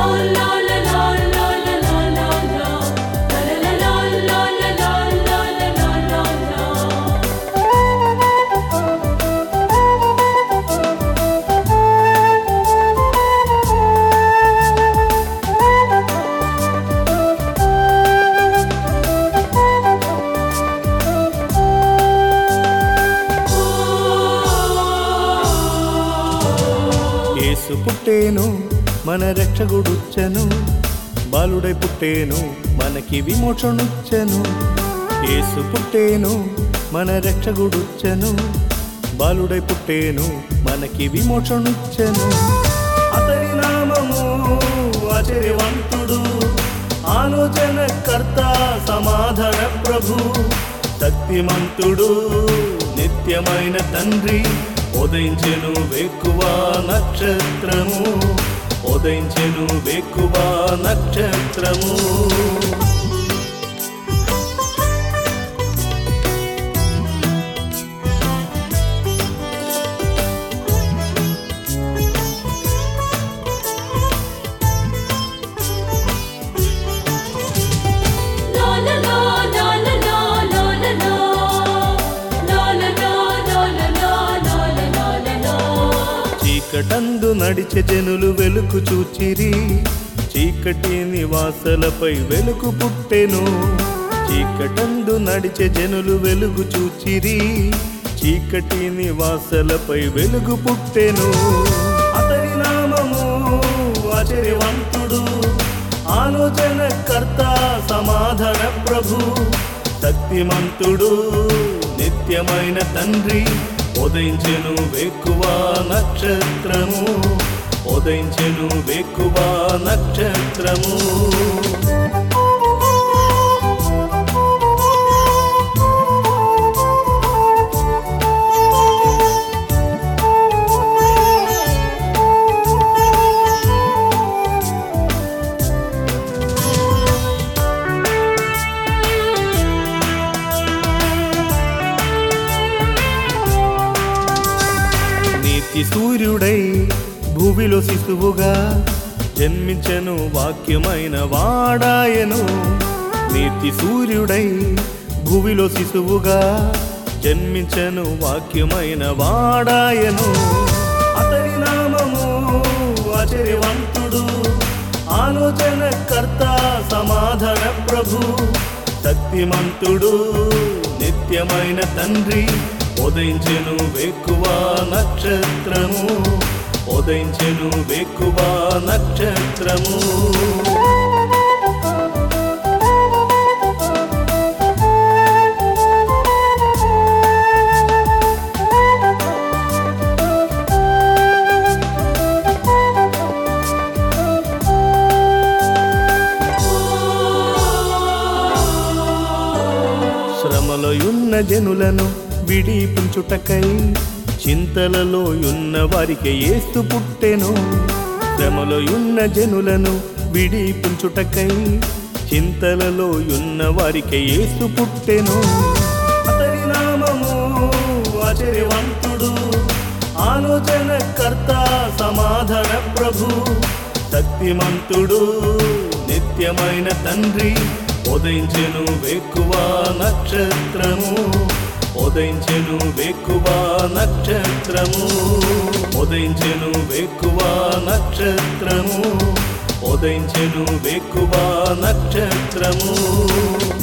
యేసు పుట్టేను మన రక్షకుడుచ్చెను, బాలుడై పుట్టేను మనకి విమోచనుచ్చెను. యేసు పుట్టేను మన రక్షకుడుచ్చెను, బాలుడై పుట్టేను మనకి విమోచనుచ్చెను. అతని నామము ఆశ్చర్యవంతుడు, ఆలోచనకర్త, సమాధాన ప్రభు, శక్తిమంతుడు, నిత్యమైన తండ్రి. ఉదయించెను వేకువ నక్షత్రము, ఉదయించెను వేకువ నక్షత్రము. చీకటందు నడిచే జనులు వెలుగు చూచిరి, చీకటి నివాసులపై వెలుగు పుట్టెను. చీకటందు నడిచే జనులు వెలుగు చూచిరి, చీకటి నివాసులపై వెలుగు పుట్టెను. అతని నామము ఆశ్చర్యవంతుడు, ఆలోచనకర్త, సమాధాన ప్రభు, శక్తిమంతుడు, నిత్యమైన తండ్రి. ఉదయించెను వేకువ నక్షత్రము, ఉదయించెను వేకువ నక్షత్రము. నీతి సూర్యుడై భూమిలో శిశువుగా జన్మించెను, వాక్యమైన వాడాయను. నీతి సూర్యుడై భూమిలో శిశువుగా జన్మించెను, వాక్యమైన వాడాయను. అతని నామము ఆశ్చర్యవంతుడు, ఆలోచనకర్త, సమాధాన ప్రభు, శక్తిమంతుడు, నిత్యమైన తండ్రి. ఉదయించెను వేకువ నక్షత్రము, ఉదయించెను వేకువ నక్షత్రము. శ్రమలో ఉన్న జనులను విడిపించుటకై, చింతలలో ఉన్న వారికి యేసు పుట్టెను. శ్రమలో ఉన్న జనులను విడిపించుటకై, చింతలలో ఉన్న వారికి యేసు పుట్టెను. అతని నామము ఆశ్చర్యవంతుడు, ఆలోచనకర్త, సమాధాన ప్రభు, శక్తిమంతుడు, నిత్యమైన తండ్రి. ఉదయించెను వేకువ నక్షత్రము, ఉదయించెను వేకువ నక్షత్రము, ఉదయించెను వేకువ నక్షత్రము, ఉదయించెను వేకువ నక్షత్రము.